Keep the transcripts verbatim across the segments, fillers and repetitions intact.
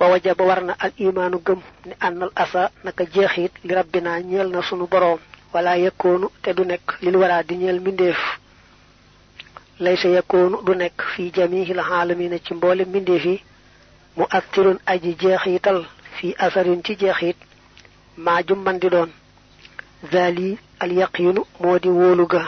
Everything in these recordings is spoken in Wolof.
fa wajaba warna al imanu gëm ni annal asa naka jeexit li rabbina ñeel na sunu borom wala yakunu te du nek lil wara di ñeel mindeef laysa yakunu du nek fi jami'il alamin ci mbolé mindeef yi mu aktirun aji jeexital fi asarin ci jeexit ma jum man di doon zali al yaqinu modi wolu ga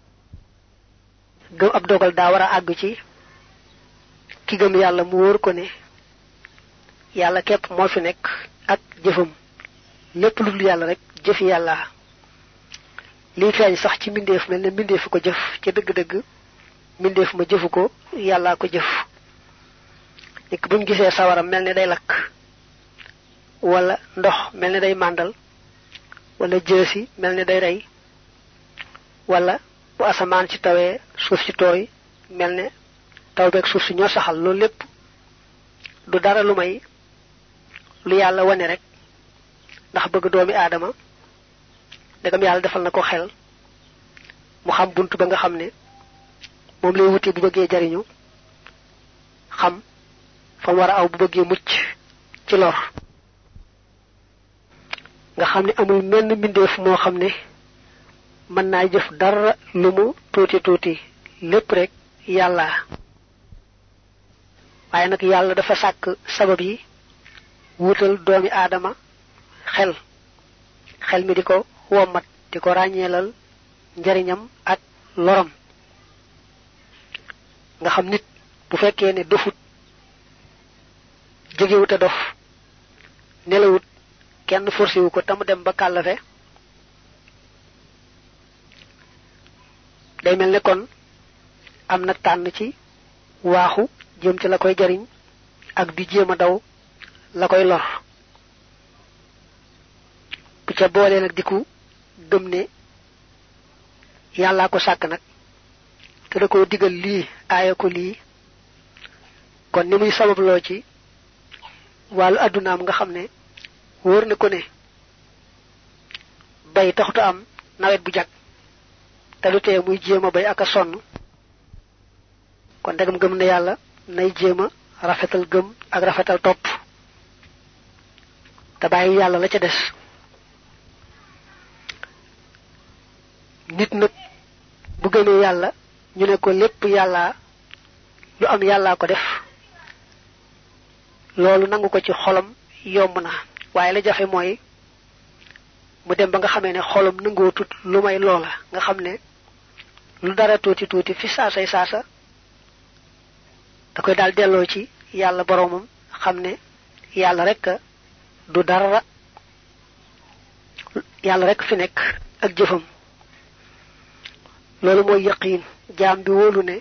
gëm ab dogal da wara ag ci ki gëm yalla mu wor ko ne yalla kep mo fi nek ak jëfum lepp lu dul yalla rek jëf yalla li feñ sax ci mindeef melne mindeef ko jëf ci deug deug mindeef ma jëfu ko yalla ko jëf nek buñu gisé sawara melne day lak wala ndox melne day mandal wala jësi melne day ray wala bu asaman ci tawé suuf ci toy melne taw bek suuf ci ñoo saxal loolu lepp du dara lu may lu yalla wone rek ndax bëgg doomi adama dagam yalla defal nako xel mu xam buntu ba nga xamne mom lay wuti bu bëgge jariñu xam fa wara aw bu bëgge mucc ci lor nga xamne amul menn mindeef mo xamne man na jëf dara lu mu tuti tuti lepp rek yalla waye nak yalla dafa sak sabab yi wutal doomi adama xel xel mi diko womat diko ragnelal njariñam ak loram nga xam nit bu fekkee ne dofut jegewut a dof nelawut kenn forcé wu ko tam dem ba kàllafe day mel ne kon am na tànn ci waaxu jëm ci la koy jariñ ak di jéema daw la koy lor bu ca boole nag diku gëm ne yàlla ko sàkk nag te da ko digal lii aaya ko lii kon ni muy sababloo ci wàllu addunaam nga xam ne wóor na ko ne bay taxutu am nawet bu jag te lu tee muy jéema bay ak a sonn kon dagam gëm ne yàlla nay jéema rafetal gëm ak rafetal topp te bàyyi yàlla la ca des nit nag bu gëmee yàlla ñu ne ko lépp yàlla lu am yàlla ko def loolu nangu ko ci xolam yomb na waaye la jafe mooy mu dem ba nga xamee ne xolam nangoo tut lu may loola nga xam ne lu dara tuuti tuuti fi saasay saasa da koy daal delloo ci yàlla boromam xam ne yàlla rek du dara yàlla rek fi nekk ak jëfam loolu mooy yaqiin jaam bi wóolu ne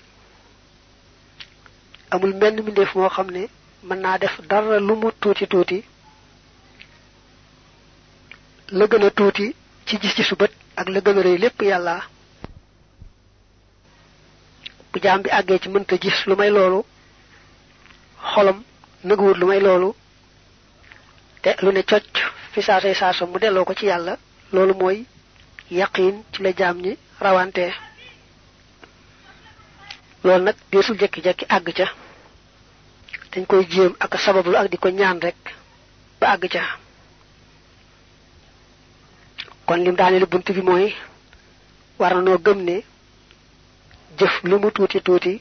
amul menn mbindeef moo xam ne mën naa def dara lu mu tuuti tuuti la gën a tuuti ci gis ci su bët ak la gën a rëy lépp yàlla bu jaam bi àggee ci mënta gis lu may loolu xolam nëguwut lu may loolu te lu ne cocc fi saasay saasa mu delloo ko ci yàlla loolu mooy yaqiin ci la jaam ñi rawante loolu nag deesul jekki-jekki àgg ca dañ koy jéem ak sabablu ak di ko ñaan rek ba àgg ca kon lim daanelu bunt bi mooy war na noo gëm ne jëf lu mu tuuti tuuti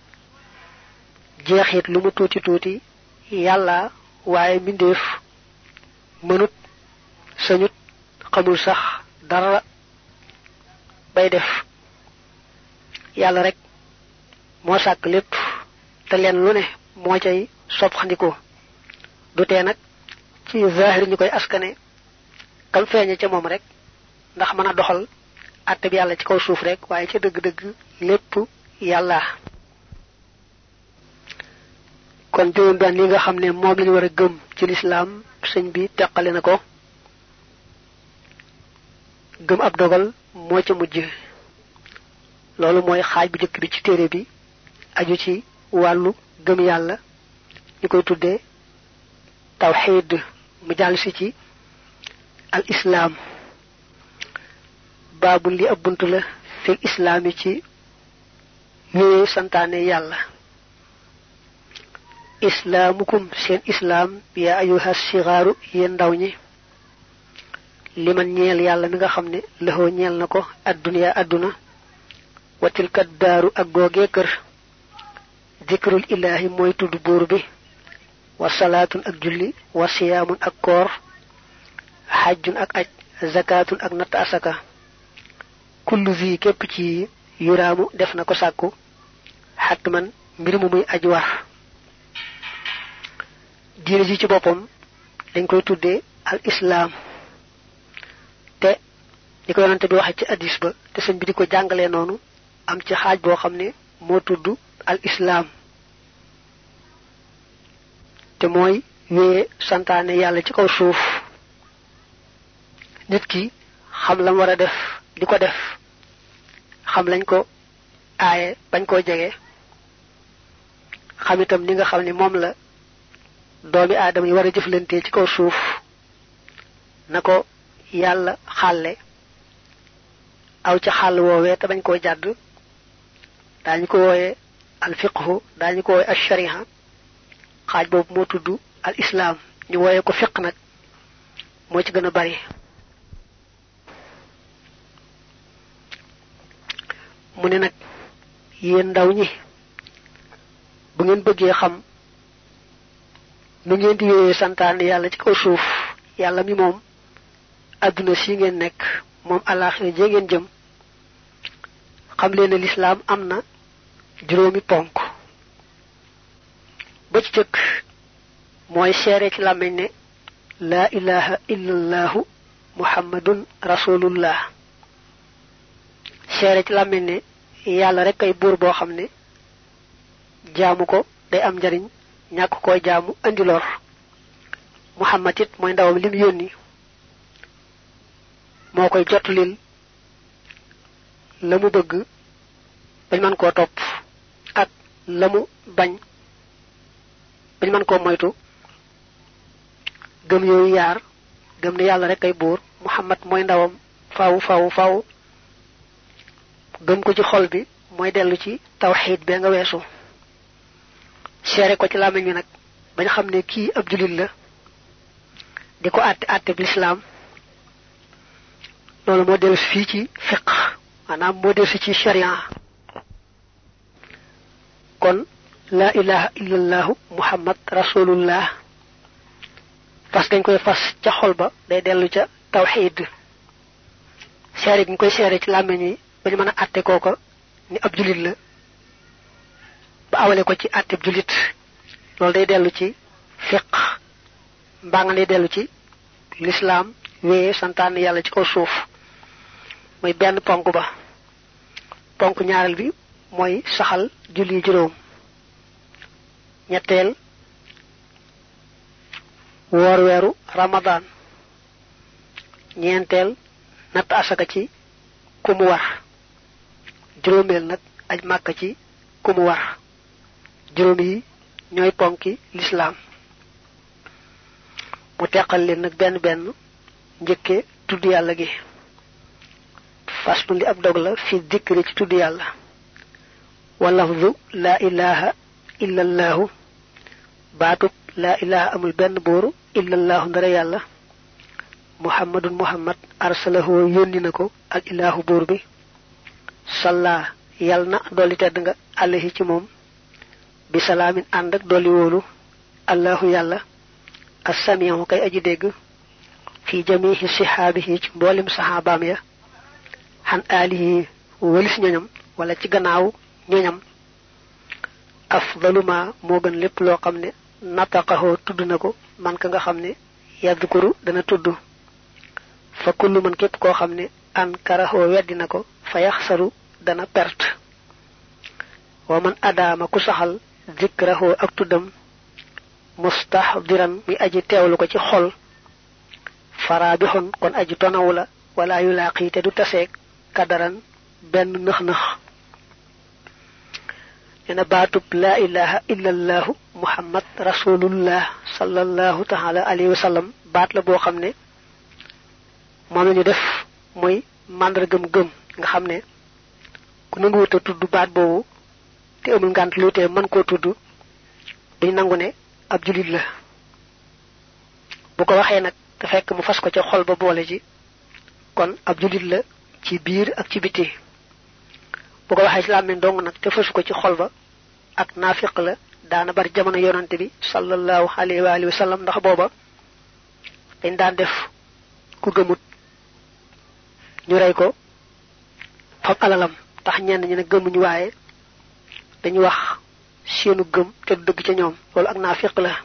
jeexit lu mu tuuti tuuti yàlla waaye mbindeef mënut sañut xamul sax dara bay def yàlla rek moo sàkk lépp te leen lu ne moo cay sopxandiko du tee nag ci zahir ñu koy askane kam feeñe ca moom rek ndax mën a doxal àtte bi yàlla ci kaw suuf rek waaye ca dëgg-dëgg lépp yàlla kon juróom benn li nga xam ne moom lañu war a gëm ci lislaam sëñ bi teqale na ko gëm ab dogal moo ca mujj loolu mooy xaaj bu jëkk bi ci téere bi aju ci wàllu gëm yàlla ñu koy tuddee tawxiid mu jàll si ci al islaam baabu li ab bunt la fil islaam yi ci yooyu santaane yàlla islaamukum seen islam ya ayuha sigaaru yéen ndaw ñi liman ñeel yàlla mi nga xam ne lëxoo ñeel na ko adduniya adduna wa tilka daaru ak googee kër dikrul ilaahi mooy tudd buur bi wa salaatun ak julli wa siyaamun ak koor xajjun ak aj zakatun ak natt asaka kullu zi képp ci yuraamu def na ko sàkku xatman mbir mu muy aj war diine ji ci boppam dañ koy tuddee al islaam te di ko yonante bi waxe ci hadis ba te sëñ bi di ko jàngalee noonu am ci xaaj boo xam ne moo tudd al islaam te mooy wéye santaane yàlla ci kaw suuf nit ki xam lam war a def di ko def xam lañ ko aaye bañ koo jege xam itam ni nga xam ne moom la doomi aadama yi war a jëflante ci kaw suuf na ko yàlla xàlle aw ca xàll woowee te bañ koo jàdd daañu ko wooye al fiqhu daañu ko wooye al shariha xaaj boobu moo tudd al islaam ñu wooye ko fiq nag moo ci gën a bari mu ne nag yéen ndaw ñi bu ngeen bëggee xam nu ngeen di wéyee santaane yàlla ci kaw suuf yàlla mi moom adduna si ngeen nekk moom àllaaxira jee ngeen jëm xam leen ne lislaam am na juróomi ponk ba ci jëkk mooy seere ci làmmiñ ne laa ilaha illallahu muhammadun rasulullah seere ci làmmiñ ne yàlla rek ay buur boo xam ne jaamu ko day am njariñ ñàkk koo jaamu andi lor muhammad it mooy ndawam lim yónni moo koy jotlil la mu bëgg bañ mën koo topp ak la mu bañ bañ mën koo moytu gëm yooyu yaar gëm ne yàlla rek ay buur muhammad mooy ndawam faaw faaw faaw gëm ko ci xol bi mooy dellu ci tawxiid bee nga weesu seere ko ci làmmiñ bi nag bañ xam ne kii ab julit la di ko àtte àtte bi lislaam loolu moo dellu si fii ci fiq maanaam moo dellu si ci sharia kon laa ilaha illallahu muhammad rasulullah fas gañ koy fas ca xol ba day dellu ca tawxiid seere gi ñu koy seere ci làmmiñ yi bañu mën a àtte kooko ni ab julit la ba awale ko ci àtte julit loolu day dellu ci fiq mbaa nga day dellu ci lislaam wéye santaane yàlla ci kaw suuf mooy benn ponk ba ponk ñaareel bi mooy saxal julli juróom ñetteel woor weeru ramadan ñeenteel natt asaka ci ku mu war juróomeel nag aj màkka ci ku mu war juróom yi ñooy ponki lislaam mu teqal leen nag benn benn njëkke tudd yàlla gi faslu li ab dog la fi dikri ci tudd yàlla wa lafzu laa ilaha illa allahu baatub laa ilaha amul benn buur illa allahu ndara yàlla muhammadun muhammad arsalahu yónni na ko al ilahu buur bi salla yal na dolli tedd nga alayhi ci moom bi salaamin ànd ak dolli wóolu allahu yàlla assamihu kay aji dégg fi jamihi sihaabihi ci mboolem saxaabaam ya xan aalihi walis ñoñam wala ci gannaaw ñoñam afdaluma moo gën lépp loo xam ne nataqaxoo tudd na ko man ka nga xam ne yadkuru dana tudd fa kullu man képp koo xam ne an karaxoo weddi na ko fa yaxsaru dana perte wa man adaama ku saxal zikraxoo ak tuddam mustahdiran mi aji teewlu ko ci xol farabixon kon aji tonawu la wala yu laaqi te du taseeg kadaran benn nëx-nëx nena baatub laa ilaha illa allahu muhammad rasulullah sallallahu taala alayhi wa sallam baat la boo xam ne moom la ñu def muy màndargam gëm nga xam ne ku nanguwut a tudd baat boobu te amul ngànt lu tee mën koo tudd duñ nangu ne ab julit la bu ko waxee nag te fekk mu fas ko ca xol ba boole ji kon ab julit la ci biir ak ci biti bu ko waxee islam min dong nag te fasu ko ci xol ba ak naafiq la daana bari jamono yonante bi sallallahu alayhi wa alihi wa sallam ndax booba dañ daan def ku gëmut ñu rey ko fab alalam tax ñenn ñi ne gëmuñu waaye dañu wax seenu gëm te dëgg ca ñoom loolu ak naafiq la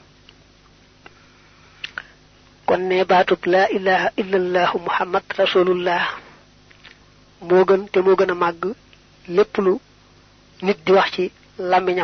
kon ne baatub la ilaha illallah muhammad rasulullah moo gën te moo gën a màgg lépp lu nit di wax ci làmmiñam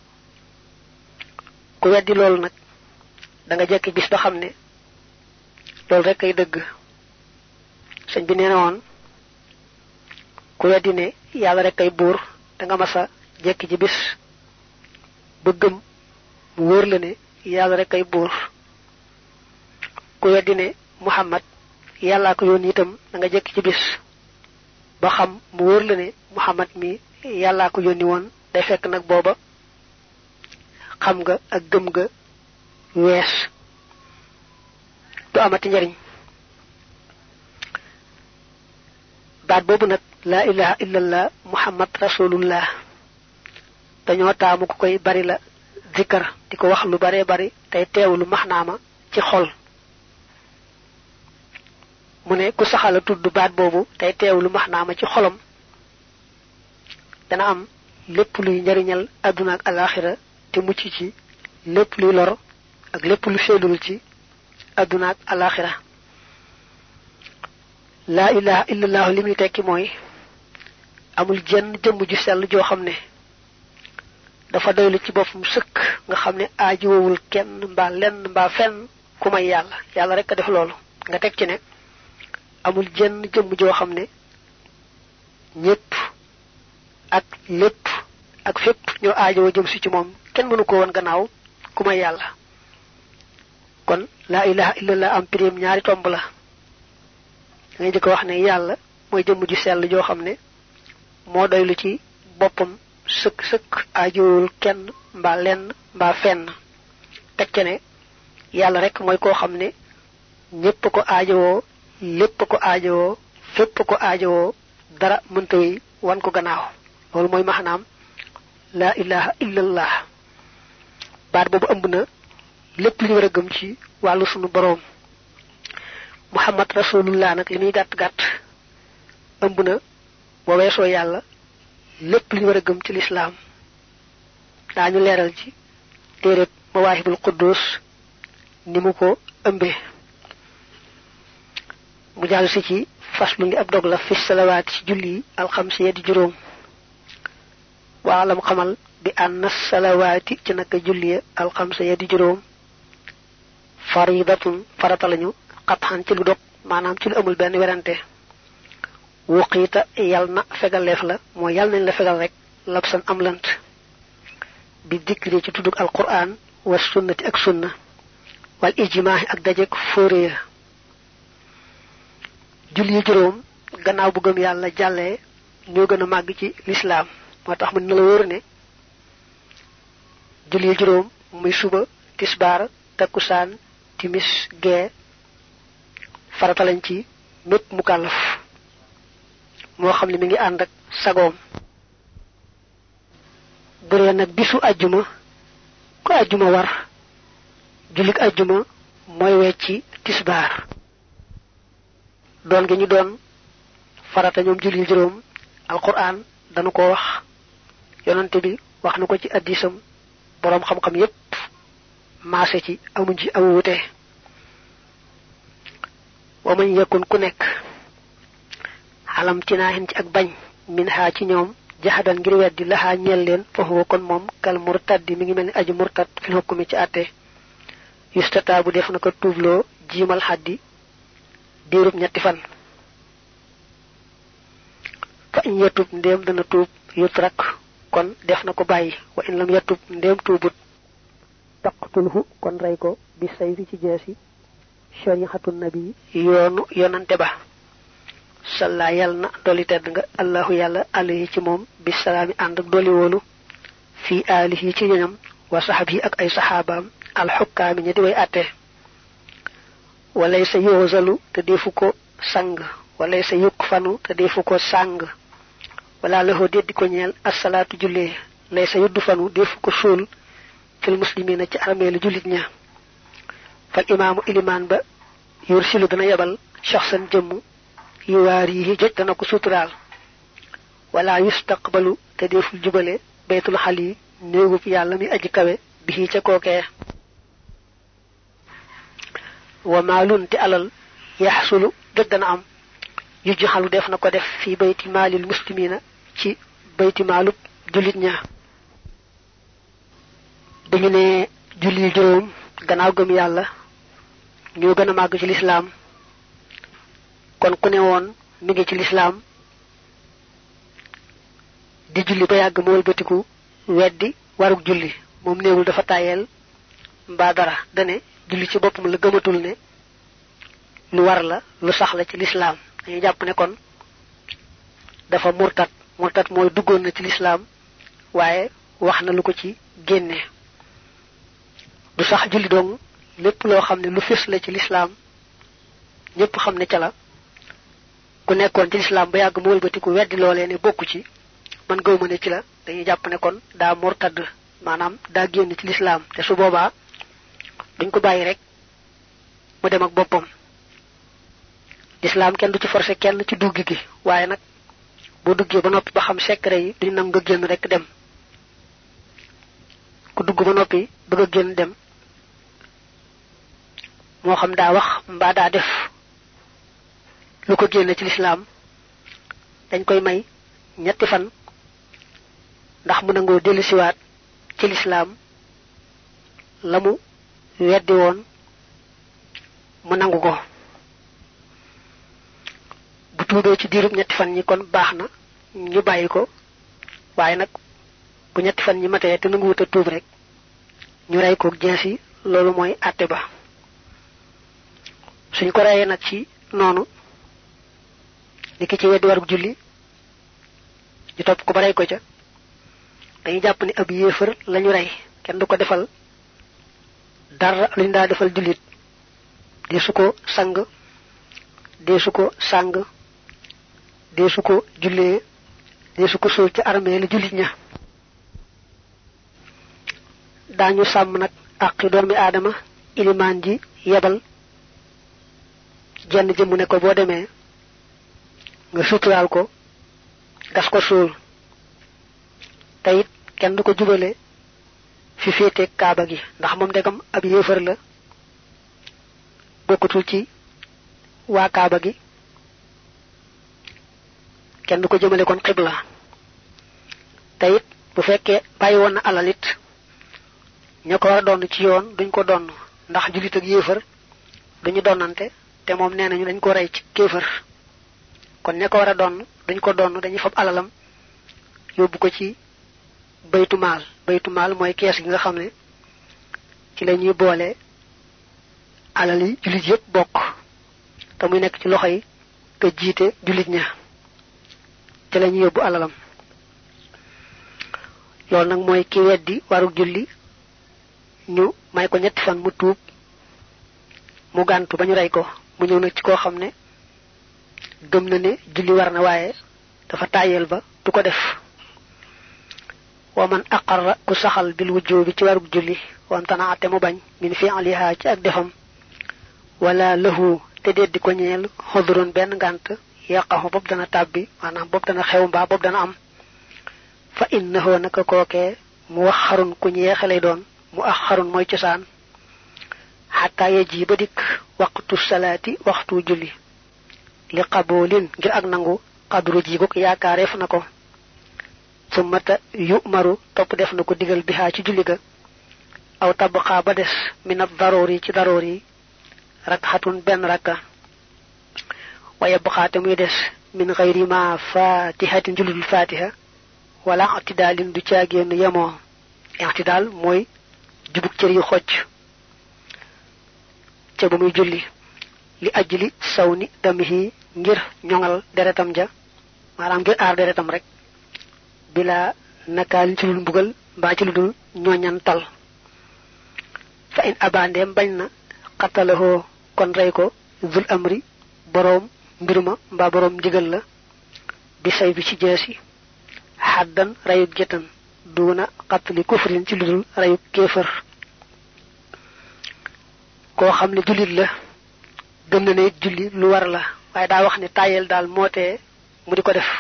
ku weddi loolu nag da nga jekki bis ba xam ne loolu rek ay dëgg sëñ bi nee na woon ku weddi ne yàlla rek ay buur da nga masa jekki ci bis ba gëm mu wóor la ne yàlla rek ay buur ku weddi ne muhammad yàllaa ko yónni itam da nga jekki ci bis ba xam mu wóor la ne muhammad mi yàllaa ko yónni woon day fekk nag booba xam nga ak gëm nga wees du amati njariñ baat boobu nag la ilaha illallah muhammad rasulullah dañoo taamu ku koy bari la zikkar di ko wax lu bare bari tey teewlu maxnaama ci xol mu ne ku saxala tudd baat boobu tey teewlu maxnaama ci xolam dana am lépp luy njariñal àdduna ak alaxira te mucc ci lépp luy lor ak lépp lu sellul ci àdduna ak alaxira la ilaha illallah li muy tekki mooy amul jenn jëmm ju sell joo xam ne dafa doylu ci boppam sëkk nga xam ne aajiwowul kenn mbaa lenn mbaa fenn ku may yàlla yàlla rek a def loolu nga teg ci ne amul jenn jëmm joo xam ne ñépp ak lépp ak fépp ñoo aajowoo jëm si ci moom kenn mënu ko woon gannaaw ku may yàlla kon la ilaha illallah am pirim ñaari tomb la ngay jëkk wax ne yàlla mooy jëmm ju sell joo xam ne moo doylu ci boppam sëkk sëkk aajowul kenn mbaa lenn mbaa fenn teg ca ne yàlla rek mooy koo xam ne ñépp ko aajowoo lépp ko aajowoo fépp ko aajowoo dara mënta yi wan ko gannaaw loolu mooy maxnaam la ilaha illallah baat boobu ëmb na lépp li ñu war a gëm ci wàllu sunu boroom muhammad rasulullah nag li muy gàtt gàtt ëmb na boo weesoo yàlla lépp li ñu war a gëm ci lislaam daañu leeral ci téereb mawaahibul quddus ni mu ko ëmbee mu jàll si ci faslu li ab dog la fi salawaati ci julli alxamsi ya di juróom waalam xamal bi anna salawaati ci naka julli alxamsa ya di juróom faridatun farata lañu xatxan ci lu dog maanaam ci lu amul benn werante wuqiita yal na fegaleef la mooy yal nañ la fegal rek labsan am lant bi dikri ci tuddug alquran wa sunnati ak sunna wal ijmaahi ak dajek fóoréya julli juróom gannaaw bu gëm yàlla jàllee ñoo gën a màgg ci lislaam moo tax mën na la wóor ne julli juróom muy suba tisbaar takkusaan timis gee farata lañ ci mépp mu kàllaf moo xam ne mi ngi ànd ak sagoom bu dee nag bisu ajjuma ku ajjuma war jullik ajjuma mooy wecci tisbaar doon gi ñu doon farata ñoom julli juróom alquran dañu ko wax yonante bi wax na ko ci addisam boroom xam-xam yépp maase ci amuñ ci amu wute wa man yakun ku nekk xalam tinaahin ci ak bañ min ha ci ñoom jahadan ngir weddi laxaa ñeel leen foofu kon moom kal murtaddi mi ngi mel ni aji murtad fil hukmi ci àtte yustata bu def na ko tuubloo jiimal xaddi diirub ñetti fan fa in yatub ndéem dana tuub yutrak kon def na ko bàyyi wa in lam yatub ndéem tuubut taqtulhu kon rey ko bi sayfi ci jeesi shari'atu nabi yoonu yonante ba salla yal na doli tedd nga allahu yàlla alayhi ci moom bi salaami ànd ak doli wóolu fii aalihi ci ñoñam wa sahabi ak ay sahabam al hukam ñi di way atté walay sa yozalu te defu ko sang walay sa yukfanu te defu ko sang wala lahu deddi ko ñeel as-salatu julli lay sa yuddu fanu defu ko sul fil muslimina ci armelu julit ña fal imam iliman ba yursilu dana yabal shakhsan jëm yuwarihi joj dana ko sutural wala yustaqbalu te deful jubale baytul khali neegu fi yalla mi aji kawe bi ci koke wa malun ti alal yahsulu dana am yuji xalu def na ko def fi bayti malil muslimina ci bayti malub julit ña dañu ne julli juroom gannaaw gëm yalla ñoo gëna mag ci l'islam kon ku ne won mi ngi ci l'islam di julli ba yag mo wëlbatiku weddi waruk julli mom neewul dafa tayel mba dara dane julli ci bopum la gëmatul ne lu war la lu sax la ci l'islam dañu japp ne kon dafa murtad murtad moy duggon na ci l'islam waye wax na lu ko ci génné du sax julli dong lepp lo xamne lu fess la ci l'islam ñepp xamne ci la ku nekkon ci l'islam ba yag mo wëlbatiku weddi lolé ne bokku ci man gëwma ne ci la dañuy japp ne kon da murtad manam da génn ci l'islam té su boba duñ ko bayyi rek mu dem ak bopam l'islam kenn du ci forcer kenn ci dugg gi waye nak bo duggé ba nopi ba xam secret yi duñ nam nga génn rek dem ku dugg ba nopi bëgg génn dem mo xam da wax mba da def lu ko génn ci l'islam dañ koy may ñetti fan ndax mu nango delu ci waat ci l'islam lamu weddi won mu nangu ko bu tuubé ci diirub ñetti fan ñi kon baxna ñu bayiko waye nak bu ñetti fan ñi maté té nangu wuta tuub rek ñu ray ko jënsi lolu moy atté ba suñ ko rayé nak ci nonu diki ci weddi waruk julli ñu top ko baray ko ca dañu japp ni ab yéefar lañu ray kenn du ko defal dara luñ da defal julit desu ko sang desu ko sang desu ko julé desu ko sul ci armée la julit ña dañu sam nak ak doomi adama iliman ji yebal jenn jëm ne ko bo démé nga sutural ko gas ko sul tayit kenn du ko jubale fi fété kaaba gi ndax mom degam ab yéefar la bokkutul ci wa kaaba gi kenn du ko jëmele kon qibla tayit bu fekke bayyi won na alalit ñako wara don ci yoon duñ ko don ndax julit ak yéefar duñu donante té mom nénañu dañ ko ray ci kéefar kon ñako wara don duñ ko don dañuy fab alalam yobbu ko ci baytu mal baytu mal moy kees gi nga xamné ci lañuy bolé alali julit yépp bok ta muy nek ci loxoy ke jité julit ña ci lañuy yobbu alalam lool nak moy ki weddi waru julli ñu may ko ñetti fan mu tuub mu gantu bañu ray ko mu ñew nak ci ko xamné gëm na né julli war na waye dafa tayel ba du ko def ومن أقر كسخل بالوجوب تورب جلي وامتنع تمو باñ min fi'liha ci ak defam wala lahu teded ko ñeel xodron ben gant yaqahu bob dana tabbi manam bob dana xew mba bob dana am fa innahu naka koke muwakharun ku ñeexalay doon muakharun moy ciosan hatta yaji ba dik waqtu salati waxtu julli li qabulin ngir ak nangu qadru ji bok yaakaaref nako sumata yu'maru top def nako digal biha ci julli ga aw tabqa ba des min ad-daruri ci daruri rak'atun ben rak'a wa yabqa tamuy des min ghayri ma fatihatin julul fatiha wala i'tidalin du ciagenu yamo i'tidal moy jubuk cër yu xocc ci bu muy julli li ajli sawni damihi ngir ñongal deretam ja manam ngir ar deretam rek bila nakal ci lu mbugal ba ci lu dul ñoñantal fa in abandem bañ na qatalahu kon ray ko zul amri borom mbiruma mba borom digal la bi say bi ci jeesi haddan rayu jetan duna qatli kufrin ci ludul rayu kéefër koo xam ne julit la gëm na ne julli lu war la waaye daa wax ne tayel daal mootee mu di ko def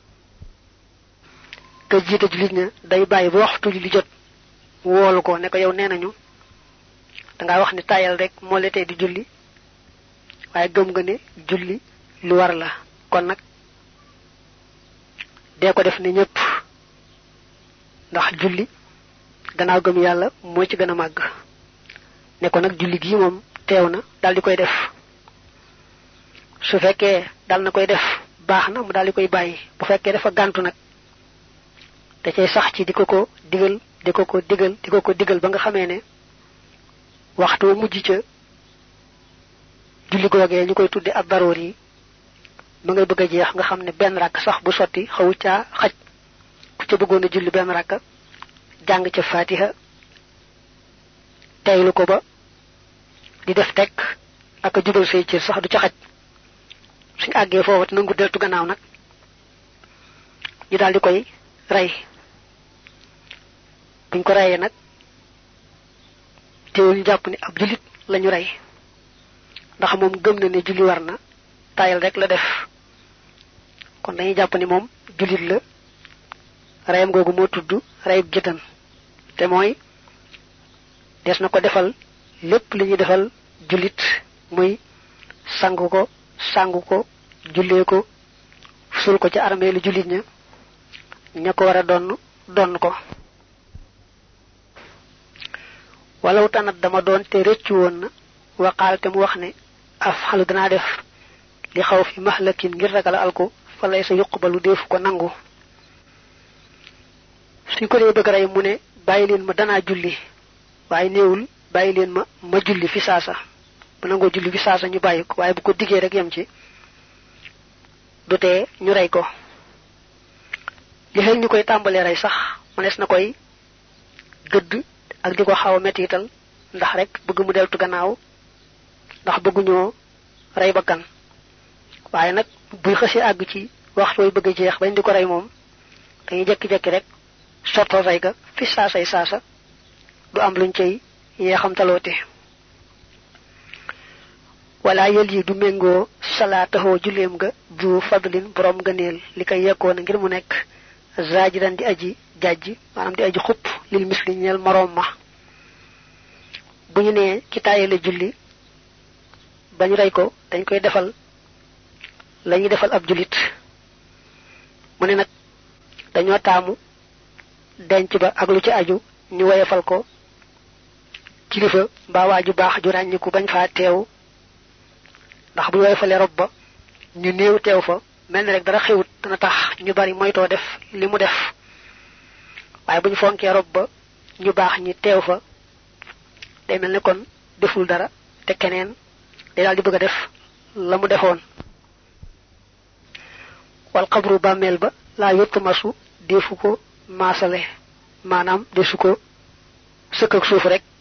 te jiite julit ña day bàyyi ba waxtu julli jot woolu ko ne ko yow nee nañu danga wax ne tayel rek moo la tee di julli waaye gëm nga ne julli lu war la kon nag dee ko def ni ñëpp ndax julli gannaaw gëm yàlla moo ci gën a màgg ne ko nag julli gi moom teew na daal di koy def su fekkee dal na koy def baax na mu daal di koy bàyyi bu fekkee dafa gàntu nag da cay sax ci di ko ko digal di ko ko digal di ko ko digal ba nga xamee ne waxtu mujj ca julli googee ñu koy tudde ab daroor yi ba ngay bëgg a jeex nga xam ne benn rakk sax bu sotti xawu caa xaj ku ca bëggoon a julli benn rakk jàng ca fatiha teylu ko ba di def tekk ak a jubal say cër sax du ca xaj suñ àggee foofu te nangu deltu gannaaw nag ñu daal di koy rey buñ ko reyee nag teewul ñu jàpp ne ab jullit lañu rey ndax moom gëm na ne julli war na tayal rek la def kon dañuy jàpp ni moom jullit la reyam googu moo tudd reyub jëtan te mooy des na ko defal lépp li ñuy defal jullit muy sangu ko sangu ko jullee ko sul ko ci armée lu jullit ña ña ko war a donn donn ko walaw tanat dama doon te rëccu woon na waqaal te mu wax ne af xalu danaa def li xaw fi mahlakin ngir ragal alko fa lay sa yuqbalu defu ko nangu suñ ko dee bëgg rey mu ne bàyyi leen ma danaa julli waaye néewul bàyyi leen ma ma julli fi saasa bu nangoo julli fi saasa ñu bàyyi ko waaye bu ko diggee rek yem ci du tee ñu rey ko li xel ñu koy tàmbalee rey sax mënees na koy gëdd ak di ko xaw a mettital ndax rek bëgg mu deltu gannaaw ndax bëgguñoo rey bakkan waaye nag buy xësee àgg ci waxtu way bëgg a jeex bañ di ko rey moom dañuy jekki-jekki rek sottal rey ga fi saasay saasa du am luñ cay yeexam taloote wala yel yi du méngoo salaataxoo julleem ga ju fadlin borom gëneel li koy yekkoon ngir mu nekk zaajiran di aji jajji maanaam di aji xupp lil misli ñeel moroom ma bu ñu nee ki taaye la julli bañ rey ko dañ koy defal lañuy defal ab jullit mu ne nag dañoo taamu denc ba ak lu ci aju ñu woyefal ko kilifa mbaa waaju baax ju ràññiku bañ faa teew ndax bu woyefalee rob ba ñu néew teew fa mel ni rek dara xewut dana tax ñu bari moytoo def li mu def waaye bu ñu fonkee rob ba ñu baax ñi teew fa day mel ni kon deful dara te keneen day daal di bëgg a def la mu defoon wal xabru bàmmeel ba laa yottu masu defu ko maasale maanaam desu ko sëkk ak suuf rek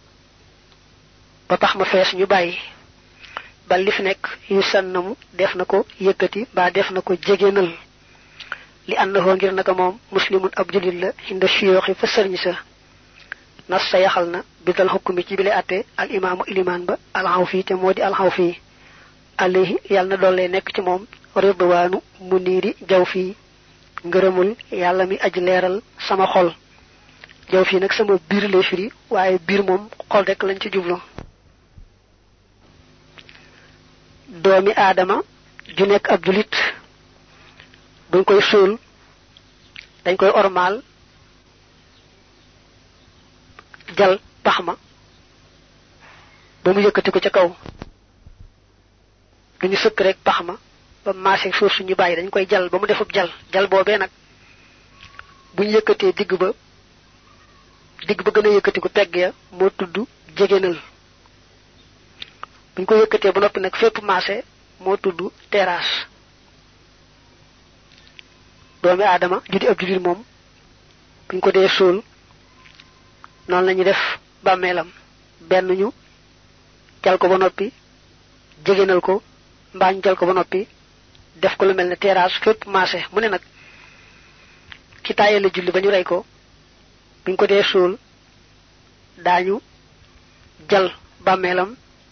ba tax ma fees ñu bàyyi bal li fi nekk yu sannamu def na ko yëkkati mbaa def na ko jegéenal li àndahoo ngir naka moom muslimun ab julit la inda shiyooxi fa sëriñ sa nas sa yaxal na bidal xukkumi ci bile atte al imaamu ilimaan ba alxaw fii te moo di alxaw fii alayhi yàlla na doole nekk ci moom ridwaanu mu niiri jaw fii ngërëmul yàlla mi aj leeral sama xol jaw fii nag sama biir lay firi waaye biir moom xol rek lañ ci jublu doomi aadama ju nekk ab julit buñ koy suul dañ koy ormaal jal pax ma ba mu yëkkati ko ca kaw duñu sëkk rek pax ma ba maase suuf suñu bàyyi dañ koy jal ba mu defub jal jal boobee nag buñ yëkkatee digg ba digg ba gën a yëkkati ko pegg ya moo tudd jegéenal buñ ko yëkkatee ba noppi nag fépp maase moo tudd terrasse doomi aadama judi ab julit moom buñ ko dee suul noonu lañu def bàmmeelam benn ñu jal ko ba noppi jegeenal ko mbaa ñu jal ko ba noppi def ko lu mel ne terrasse fépp maase mu ne nag ki tàyyee la julli ba ñu rey ko buñ ko dee suul daañu jal bàmmeelam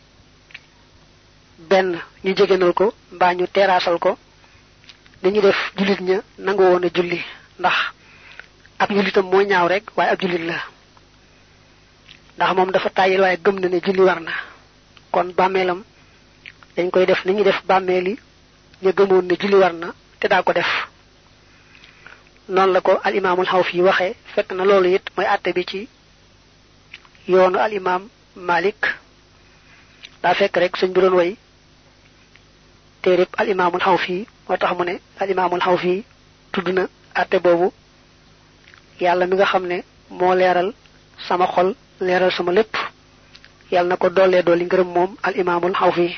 benn ñu jegeenal ko mbaa ñu terrassal ko dañu def jullit ña nangu woon a julli ndax ab jullitam moo ñaaw rek waaye ab jullit la ndax moom dafa tàyyil waaye gëm na ne julli war na kon bàmmeelam dañ koy def ni ñu def bàmmeeli ña gëmoon ne julli war na te daa ko def noonu la ko al imaamul Xawfi waxee fekk na loolu it mooy àtte bi ci yoonu al imaam Malik daa fekk rek suñ bi doon way téereb al imaamul Xawfi moo tax mu ne al imaamul Xawfi tudd na àtte boobu yàlla mi nga xam ne moo leeral sama xol leeral sama lépp yàlla na ko dollee dolli ngërëm moom al imaamul Xawfi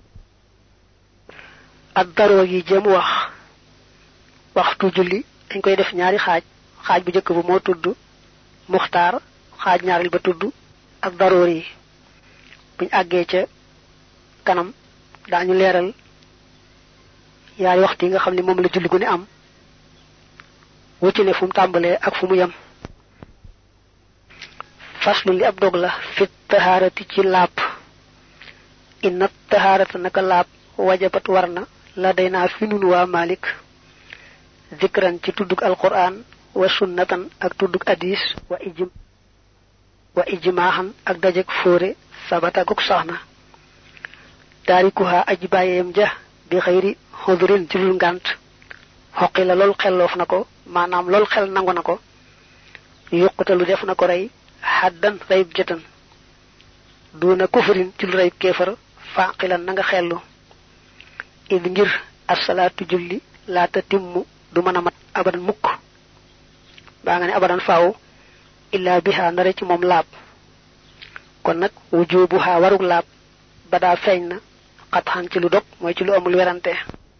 ak daroo yi jëm wax waxtu julli dañ koy def ñaari xaaj xaaj bu njëkk bu moo tudd muxtaar xaaj ñaareel ba tudd ak daroor yi buñ àggee ca kanam daañu leeral yaari waxtu yi nga xam ne moom la julli gu ne am wucci ne fu mu tàmbalee ak fu mu yem faslu li ab dog la fit tahaarati ci laab inna tahaarata naka laab wajabat war na la day naa fi nun waa Malik zikran ci tuddug alquran wa sunnatan ak tuddug hadis wa ijm wa ijmaahan ak dajek fóore sabata guk saxna taarikuha aji bàyyeem ja bi xëyri xudrin ci lul ngànt xoqi la lool xelloof na ko maanaam lool xel nangu na ko yuqutalu def na ko rey xaddan reyub jëtan duna kufrin ci lu reyub kéefar faaqilan na nga xellu id ngir asalaatu julli laata timmu du mën a mat abadan mukk baa nga ne abadan faaw illa biha nare ci moom laab kon nag wujubuha warug laab ba daa feeñ na xat xan ci lu dog mooy ci lu amul werante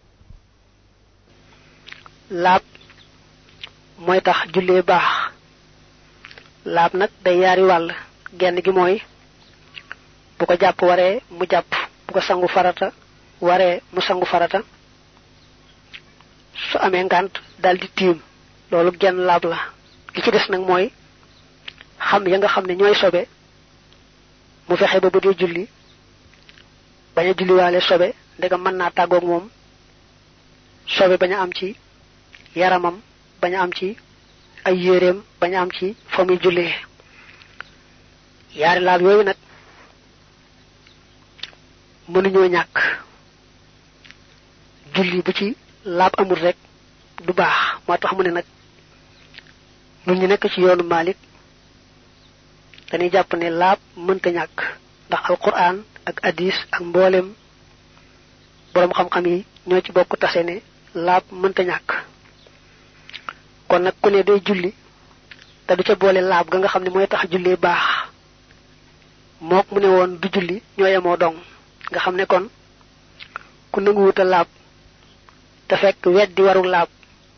laab mooy tax jullee baax laab nag day yaari wàll genn gi mooy bu ko jàpp waree mu jàpp bu ko sangu farata waree mu sangu farata su amee ngànt daldi tiim loolu genn laab la gi ci des nag mooy xam ya nga xam ne ñooy sobe mu fexe ba bu dee julli bañ a julliwaale sobe ndegam mën naa tàggoog moom sobe bañ a am ci yaramam bañ a am ci ay yéreem bañ a am ci fa muy jullee yaari laab yooyu nag mënuñoo ñàkk julli bu ci laab amul rek du baax moo tax mu ne nag ñun ñu nekk ci yoonu Malik dañuy jàpp ne laab mënta ñàkk ndax alquran ak hadis ak mboolem boroom xam-xam yi ñoo ci bokk tase ne laab mënta ñàkk kon nag ku ne day julli te du ca boole laab ga nga xam ne mooy tax jullee baax mook mu ne woon du julli ñoo yemoo dong nga xam ne kon ku nanguwuta laab te fekk weddi warul laab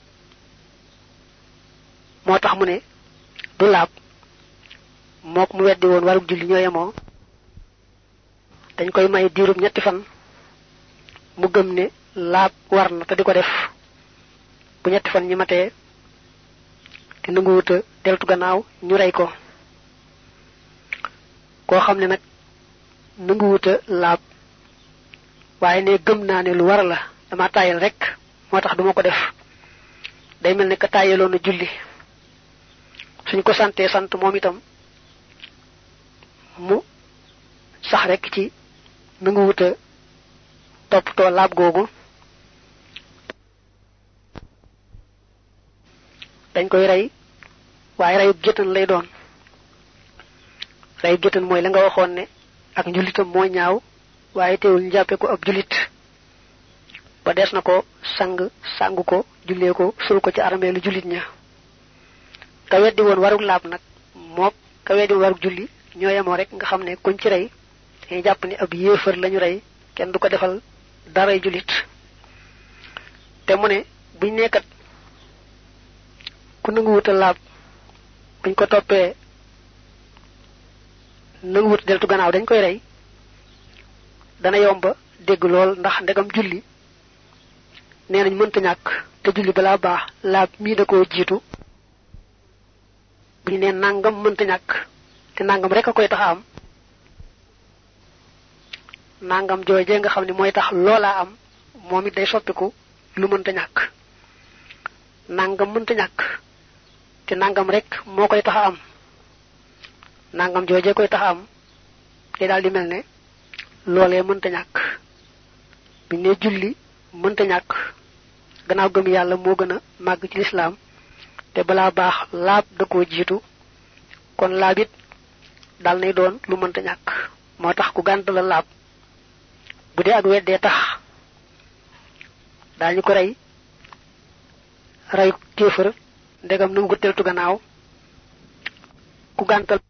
moo tax mu ne du laab mook mu weddi woon warul julli ñoo yemoo dañ koy may diirub ñetti fan mu gëm ne laab war na te di ko def bu ñetti fan ñi matee te nanguwuta deltu gannaaw ñu rey ko koo xam ne nag nanguwuta laab waaye ne gëm naa ne lu war la dama tàyyal rek moo tax duma ko def day mel ne ka tàyyaloon na julli suñ ko santee sant moom itam mu sax rek ci nanguwuta toppatoo laab googu dañ koy rey waaye reyu géttan lay doon reyu géttan mooy la nga waxoon ne ak njullitam moo ñaaw waaye teewul ñu jàppe ko ab jullit ba des na ko sang sangu ko jullee ko sul ko ci armeelu jullit ña ka weddi woon warug laab nag mook ka weddi woon warug julli ñoo yemoo rek nga xam ne kuñ ci rey dañuy jàpp ni ab yéefar lañu rey kenn du ko defal daray jullit te mu ne buñ nekkat ku nangu wuta laab buñ ko toppee nangu wut deltu gannaaw dañ koy rey dana yomba dégg lool ndax ndegam julli nee nañ mënta ñàkk te julli balaa baax laab mii da koo jiitu bu ñu nee nangam mënta ñàkk te nangam rek a koy tax a am nangam joojee nga xam ne mooy tax loolaa am moom it day soppiku lu mënta ñàkk nangam mënta ñàkk te nangam rek moo koy tax a am nangam joojee koy tax a am te daal di mel ne loolee mënta ñàkk bu ñu nee julli mënta ñàkk gannaaw gëm yàlla moo gën a màgg ci lislaam te balaa baax laab da koo jiitu kon laab it dal nay doon lu mënta ñàkk moo tax ku gànt la laab bu dee ak weddee tax daañu ko rey rey kéefër ndegam nu ngu teltu gannaaw ku gàntal